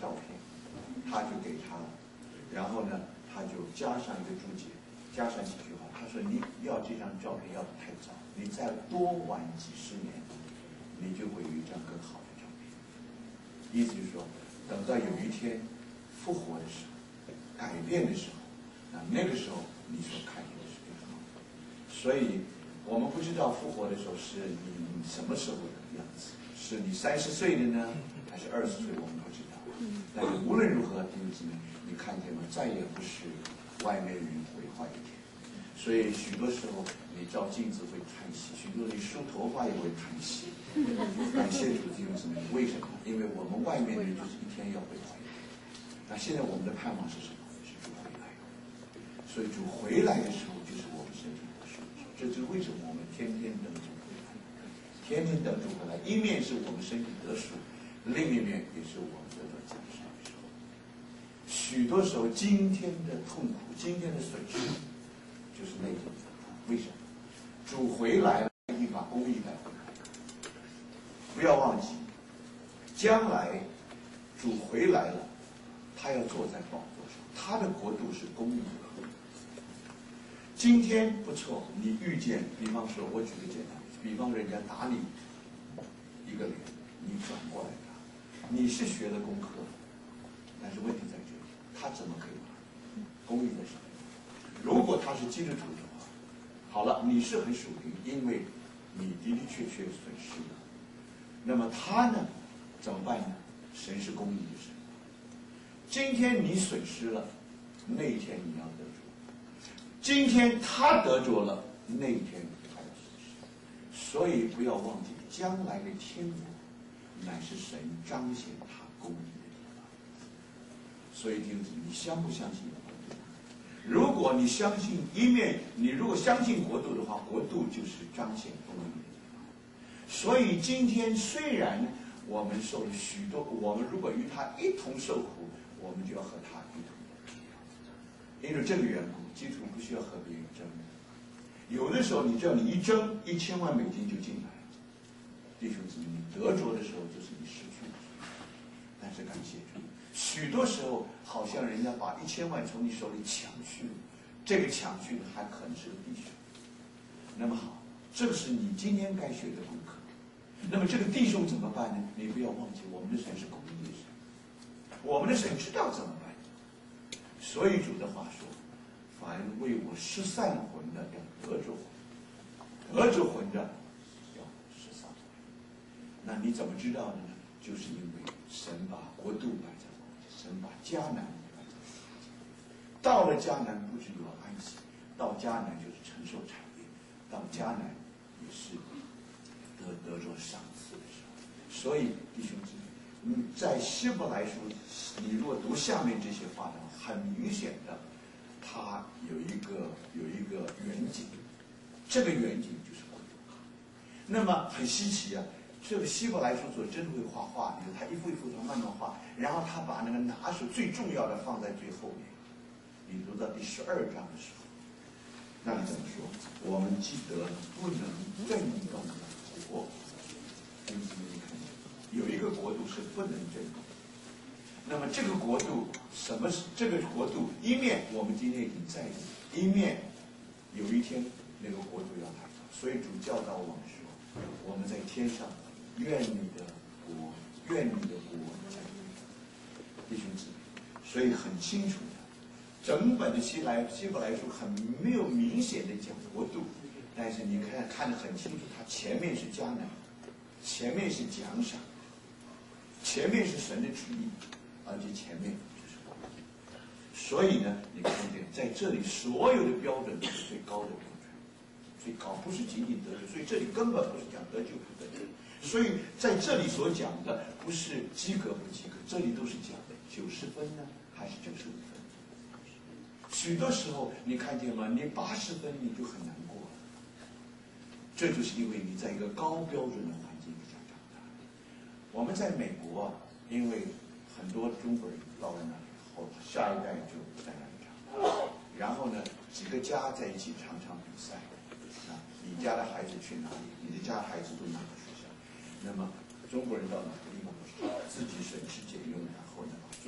照片，他就给他了，然后呢，他就加上一个注解，加上几句话。他说：“你要这张照片要的太早，你再多玩几十年，你就会有一张更好的照片。”意思就是说，等到有一天复活的时候，改变的时候，那个时候你所看见的是更好的。所以，我们不知道复活的时候是你什么时候的样子，是你30岁的呢，还是20岁，我们不知道。但是无论如何，弟兄姊妹，你看见吗？再也不是外面云毁坏一天。所以许多时候你照镜子会叹息，许多你梳头发也会叹息。感谢主，弟兄姊妹，为什么？因为我们外面的人就是一天要毁坏。那现在我们的盼望是什么？是主回来。所以主回来的时候，就是我们身体得赎。这就是为什么我们天天等主回来，天天等主回来。一面是我们身体得赎，另一面也是我们得到奖赏的时候。许多时候，今天的痛苦，今天的损失，就是那种痛苦。为什么？主回来了，一把公义带回来。不要忘记，将来主回来了，他要坐在宝座上，他的国度是公义的。今天不错，你遇见，比方说，我举个简单例子，比方人家打你一个脸，你转过来打，你是学了功课，但是问题在这里，他怎么可以打？公义在上面。如果他是基督徒的话，好了，你是很属灵，因为你的的确确损失了。那么他呢，怎么办呢？神是公义的神。今天你损失了，那一天你要得着；今天他得着了，那一天他要损失。所以不要忘记，将来的天国乃是神彰显他公义的地方。所以弟兄姊妹，你相不相信国度？如果你相信一面，你如果相信国度的话，国度就是彰显公义的地方。所以今天虽然我们受了许多，我们如果与他一同受苦，我们就要和他一同的。因为这个缘故，基督徒不需要和别人争。有的时候，你知道，你一争，1000万美金就进来了。弟兄姊妹，你得着的时候，就是你失去的时候。但是感谢主，许多时候好像人家把1000万从你手里抢去了，这个抢去的还可能是个弟兄。那么好，这个是你今天该学的功课。那么这个弟兄怎么办呢？你不要忘记，我们的神是公义的神，我们的神知道怎么办。所以主的话说：“凡为我失散魂的，要得着魂；得着魂的，要失散魂。”那你怎么知道的呢？就是因为神把国度摆在我们，神把迦南摆在我们。到了迦南，不只有安息，到迦南就是承受产业，到迦南也是得着赏赐的时候。所以弟兄姊妹，在希伯来书，你如果读下面这些话呢，很明显的，它有一个远景，这个远景就是国度。那么很稀奇啊，这个希伯来书所真会画画，你看他一幅一幅他慢慢画，然后他把那个拿手最重要的放在最后面。你读到第12章的时候，那你怎么说？我们记得不能震动的国。你看，有一个国度是不能震动的。那么这个国度，什么是这个国度？一面我们今天已经在这里，一面有一天那个国度要来到。所以主教导我们说，我们在天上，愿你的国，愿你的国降临。弟兄姊妹，所以很清楚的，整本的希伯来书很没有明显的讲国度，但是你看得很清楚，它前面是迦南，前面是奖赏，前面是神的旨意，而且前面就是国度。所以呢，你看见在这里所有的标准都是最高的标准，最高不是仅仅得救，所以这里根本不是讲得救不得救。所以在这里所讲的不是及格不及格，这里都是讲的90分呢，还是95分？许多时候你看见吗？你80分你就很难过了，这就是因为你在一个高标准的环境底下长大。我们在美国，因为很多中国人到了那里后，下一代就在那里长大，然后呢，几个家在一起常常比赛，啊，你家的孩子去哪里，你的家孩子都哪个学校？那么中国人到哪个地方都是自己省吃俭用，然后呢把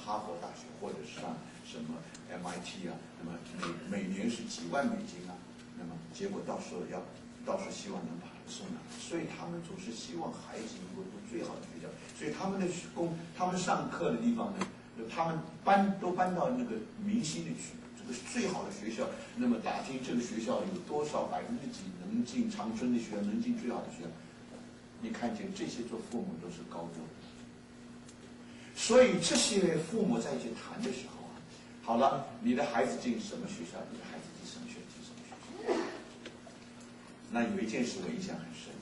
哈佛大学或者是上什么 MIT 啊，那么每年是几万美金啊，那么结果到时候希望能把他送来，所以他们总是希望孩子能够读最好的学校，所以他们上课的地方呢，他们都搬到那个明星的区。这个最好的学校，那么打听这个学校有多少几%能进长春的学校，能进最好的学校。你看见这些做父母都是高中，所以这些父母在一起谈的时候啊，好了，你的孩子进什么学校，你的孩子进什么学校。那有一件事我印象很深，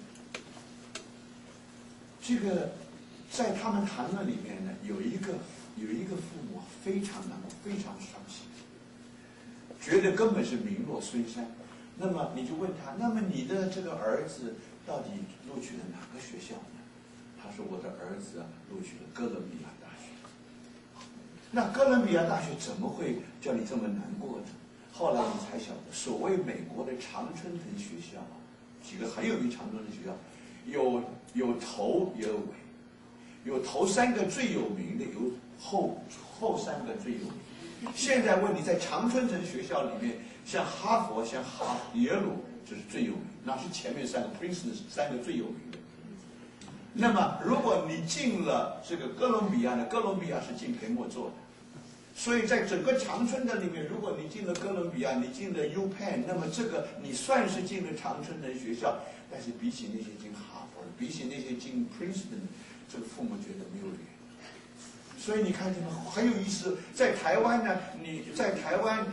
这个在他们谈论里面呢，有一个父母非常难过，非常伤心。觉得根本是名落孙山，那么你就问他，那么你的这个儿子到底录取了哪个学校呢？他说我的儿子录取了哥伦比亚大学。那哥伦比亚大学怎么会叫你这么难过呢？后来你才晓得，所谓美国的常春藤学校啊，几个很有名常春藤学校，有头也有尾，有头3个最有名的，有后3个最有名的。现在问题在常春藤学校里面，像哈佛、像耶鲁，这是最有名，那是前面3个 Princeton 3个最有名的。那么如果你进了这个哥伦比亚呢，哥伦比亚是进培莫做的，所以在整个常春藤里面，如果你进了哥伦比亚，你进了 UPenn， 那么这个你算是进了常春藤学校，但是比起那些进哈佛的，比起那些进 Princeton， 这个父母觉得没有脸。所以你看见吗？很有意思。在台湾呢，你在台湾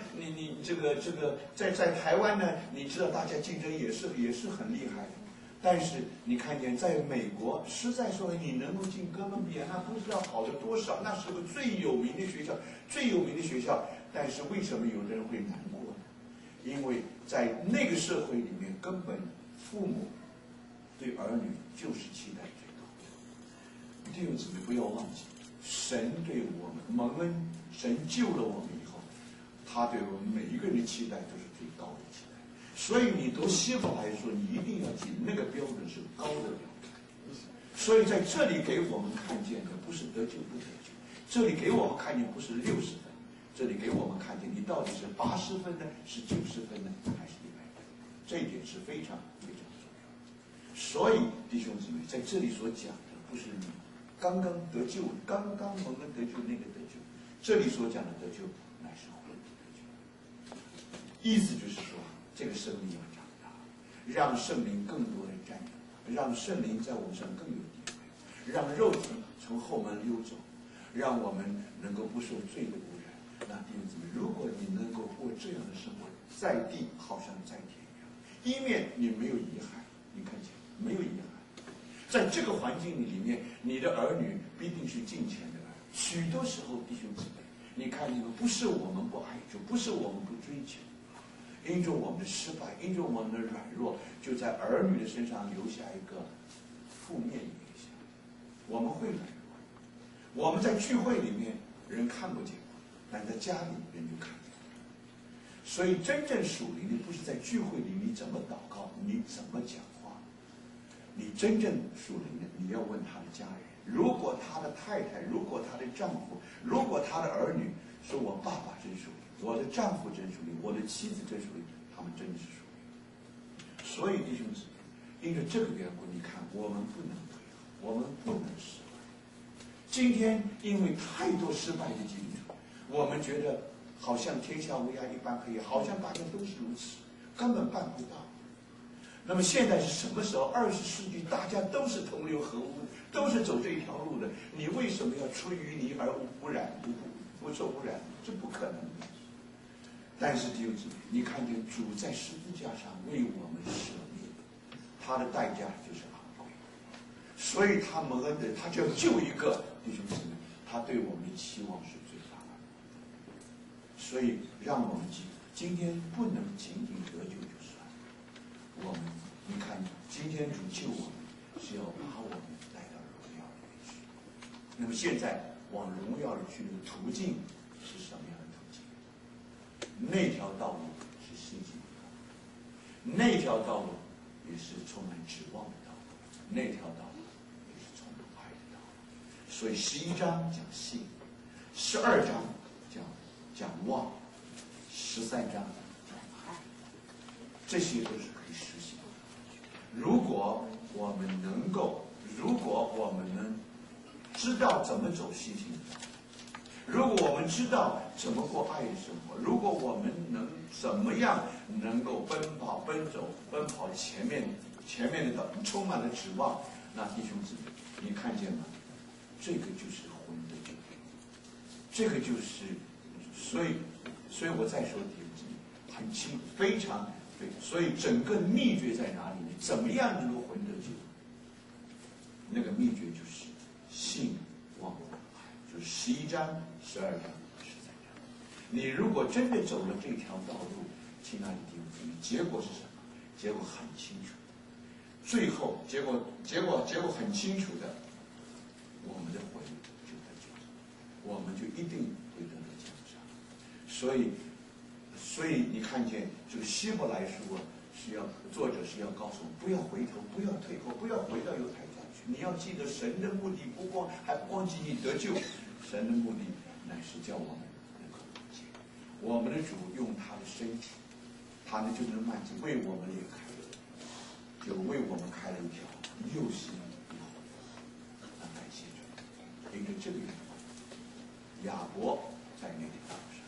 呢，你知道大家竞争也是很厉害的。但是你看见在美国，实在说你能够进哥伦比亚，那不知道好了多少，那是个最有名的学校，但是为什么有的人会难过呢？因为在那个社会里面，根本父母对儿女就是期待最高。弟兄姊妹，不要忘记。神对我们蒙恩，神救了我们以后，他对我们每一个人的期待都是最高的期待。所以你读希伯来说，你一定要记那个标准是高的标准。所以在这里给我们看见的不是得救不得救，这里给我们看见不是60分，这里给我们看见你到底是80分呢，是90分呢，还是100分？这一点是非常非常重要。所以弟兄姊妹，在这里所讲的不是你刚刚得救，刚刚蒙恩得救，那个得救，这里所讲的得救乃是魂的得救。意思就是说，这个生命要长大，让圣灵更多的占有，让圣灵在我们身上更有地位，让肉体从后门溜走，让我们能够不受罪的污染。那弟兄姊妹，如果你能够过这样的生活，在地好像在天一样，一面你没有遗憾，你看见没有遗憾。在这个环境里面，你的儿女必定是敬虔的儿。许多时候，弟兄姊妹，你看你们不是我们不爱主，不是我们不追求，因着我们的失败，因着我们的软弱，就在儿女的身上留下一个负面影响。我们会软弱，我们在聚会里面人看不见，但在家里人就看见。所以真正属灵的不是在聚会里你怎么祷告，你怎么讲话。你真正属灵的，你要问他的家人。如果他的太太，如果他的丈夫，如果他的儿女说我爸爸真属灵，我的丈夫真属灵，我的妻子真属灵，他们真的是属灵。所以弟兄姊妹，因着这个缘故，你看我们不能退后，我们不能失败。今天因为太多失败的经历，我们觉得好像天下乌鸦一般黑，好像大家都是如此，根本办不到。那么现在是什么时候？20世纪，大家都是同流合污，都是走这一条路的。你为什么要出淤泥而不染，不受污染？这不可能的。但是弟兄姊妹，你看见主在十字架上为我们舍命，他的代价就是昂贵，所以他蒙恩的，他就要救一个弟兄姊妹，他对我们的期望是最大的。所以让我们记得，今天不能仅仅得救就算。我们，你看，今天主救我们，是要把我们带到荣耀里面去。那么现在往荣耀里去的途径是什么样的途径？那条道路是信心的道路，那条道路也是充满指望的道路，那条道路也是充满爱的道路。所以11章讲信 12章讲望，13章讲爱，这些都是可以实现的。如果我们能知道怎么走信心的道，如果我们知道怎么过爱的生活，如果我们能怎么样能够奔跑前面的道，充满了指望，那弟兄姊妹，你看见吗？这个就是魂的救赎，这个就是，所以我再说弟兄姊妹，很清，非常对，所以整个秘诀在哪里呢？怎么样能够魂得救？那个秘诀就是信望爱，就是11章、12章、13章。你如果真的走了这条道路，亲爱的弟兄姊妹，结果是什么？结果很清楚。最后结果很清楚的，我们的魂就得救，我们就一定会得到奖赏。所以你看见这个希伯来书啊，作者是要告诉我们，不要回头，不要退后，不要回到犹太教去。你要记得，神的目的还不光仅仅得救，神的目的乃是叫我们能够得救。我们的主用他的身体，他呢就能满足为我们裂开，就为我们开了一条又新又好的。那感谢主，因为这个缘故，亚伯在那条路上，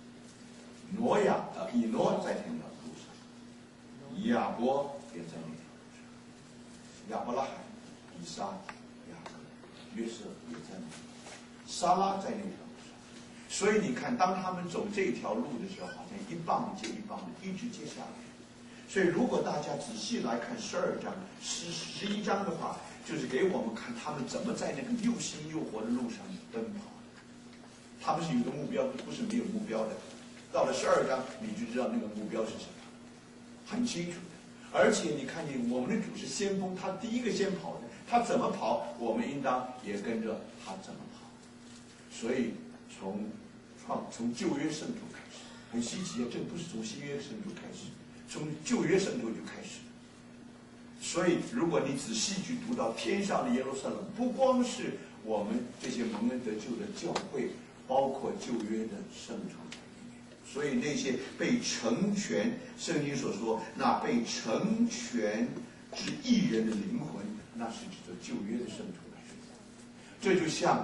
以诺在那条路上，亚伯也在那条路上，亚伯拉罕、以撒、雅各、约瑟也在那条路上，撒拉在那条路上。所以你看，当他们走这条路的时候，好像一棒接一棒的一直接下来。所以如果大家仔细来看12章、11章的话，就是给我们看他们怎么在那个又新又活的路上奔跑。他们是有个目标，不是没有目标的。到了12章，你就知道那个目标是什么，很清楚的。而且你看见我们的主是先锋，他第一个先跑的，他怎么跑，我们应当也跟着他怎么跑。所以从旧约圣徒开始，很稀奇啊，这不是从新约圣徒开始，从旧约圣徒就开始。所以如果你仔细去读到天上的耶路撒冷，不光是我们这些蒙恩得救的教会，包括旧约的圣徒在里面。所以那些被成全，圣经所说那被成全之义人的灵魂，那是指着旧约的圣徒来说。这就像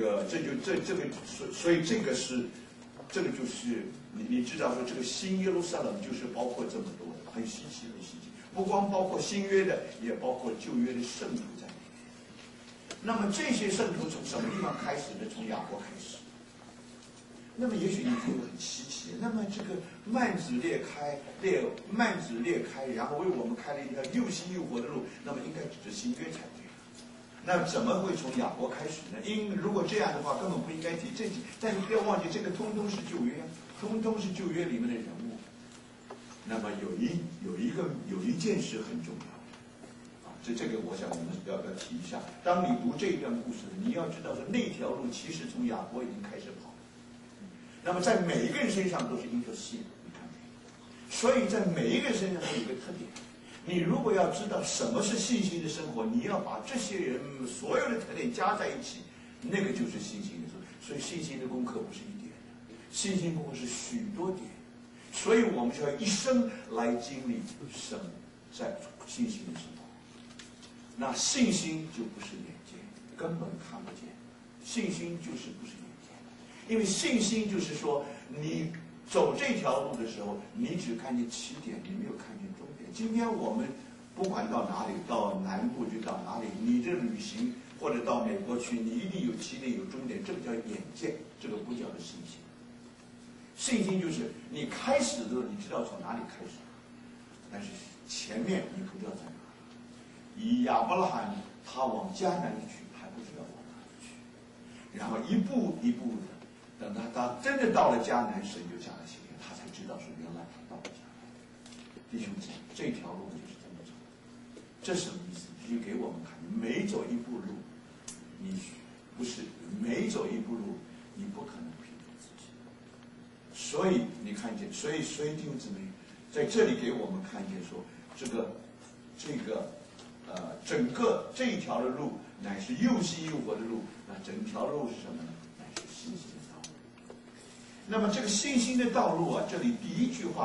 所以这个就是你知道说这个新耶路撒冷就是包括这么多的，很稀奇很稀奇，不光包括新约的，也包括旧约的圣徒在里面。那么这些圣徒从什么地方开始呢？从亚伯开始。那么也许你会很稀奇，那么这个幔子裂开，然后为我们开了一条又新又活的路，那么应该指着新约才对。那怎么会从亚伯开始呢？如果这样的话，根本不应该提这些。但你不要忘记，这个通通是旧约，通通是旧约里面的人物。那么有一件事很重要啊，这个我想我们要提一下。当你读这一段故事，你要知道说那条路其实从亚伯已经开始跑。那么在每一个人身上都是因着信，你看没？所以在每一个人身上都有一个特点。你如果要知道什么是信心的生活，你要把这些人所有的特点加在一起，那个就是信心的生活。所以信心的功课不是一点的，信心功课是许多点。所以我们就要一生来经历在信心的生活。那信心就不是眼见，根本看不见。信心就是不是眼见，因为信心就是说，你走这条路的时候，你只看见起点，你没有看见终点。今天我们不管到哪里，到南部就到哪里，你这旅行或者到美国去，你一定有起点有终点，这个叫眼见，这个不叫做信心。信心就是你开始的时候，你知道从哪里开始，但是前面你不知道在哪里。以亚伯拉罕他往迦南去，还不知道往哪里去，然后一步一步的，等他真的到了迦南，神就下了血令，他才知道说原来他到了迦南。弟兄姊妹，这条路就是这么走，这什么意思？就是给我们看，每走一步路，你不是每走一步路，你不可能凭着自己。所以你看见，所以弟兄姊妹，在这里给我们看见说，整个这一条的路乃是又新又活的路，那整条路是什么呢？乃是信心的道那么这个信心的道路啊，这里第一句话